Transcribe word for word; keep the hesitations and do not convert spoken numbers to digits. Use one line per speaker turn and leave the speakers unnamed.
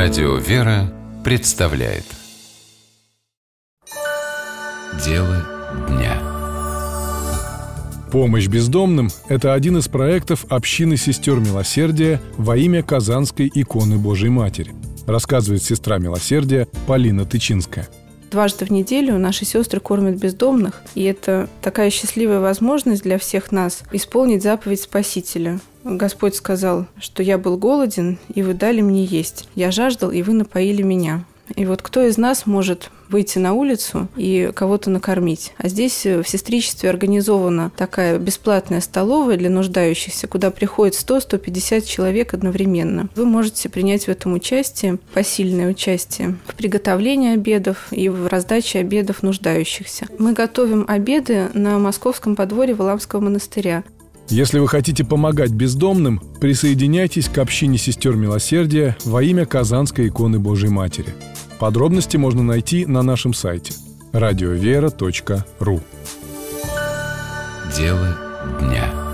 Радио «Вера» представляет Дело дня.
Помощь бездомным – это один из проектов общины сестер милосердия во имя Казанской иконы Божией Матери, рассказывает сестра милосердия Полина Тычинская.
Дважды в неделю наши сестры кормят бездомных, и это такая счастливая возможность для всех нас исполнить заповедь Спасителя. Господь сказал, что я был голоден, и вы дали мне есть. Я жаждал, и вы напоили меня. И вот кто из нас может выйти на улицу и кого-то накормить? А здесь в сестричестве организована такая бесплатная столовая для нуждающихся, куда приходит сто - сто пятьдесят человек одновременно. Вы можете принять в этом участие, посильное участие в приготовлении обедов и в раздаче обедов нуждающихся. Мы готовим обеды на Московском подворье Валаамского монастыря.
Если вы хотите помогать бездомным, присоединяйтесь к общине сестер милосердия во имя Казанской иконы Божией Матери. Подробности можно найти на нашем сайте радиовера точка ру.
Дело дня.